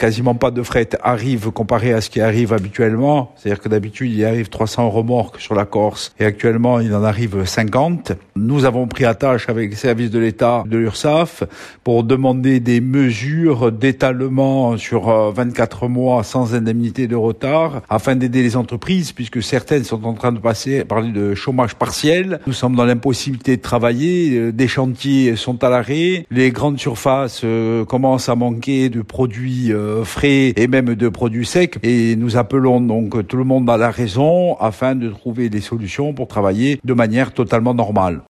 quasiment pas de fret arrive comparé à ce qui arrive habituellement. C'est-à-dire que d'habitude, il arrive 300 remorques sur la Corse et actuellement, il en arrive 50. Nous avons pris attache avec les services de l'État, de l'URSSAF, pour demander des mesures d'étalement sur 24 mois sans indemnité de retard afin d'aider les entreprises puisque certaines sont en train de parler de chômage partiel. Nous sommes dans l'impossibilité de travailler. Des chantiers sont à l'arrêt. Les grandes surfaces commencent à manquer de produits frais et même de produits secs. Et nous appelons donc tout le monde à la raison afin de trouver des solutions pour travailler de manière totalement normale.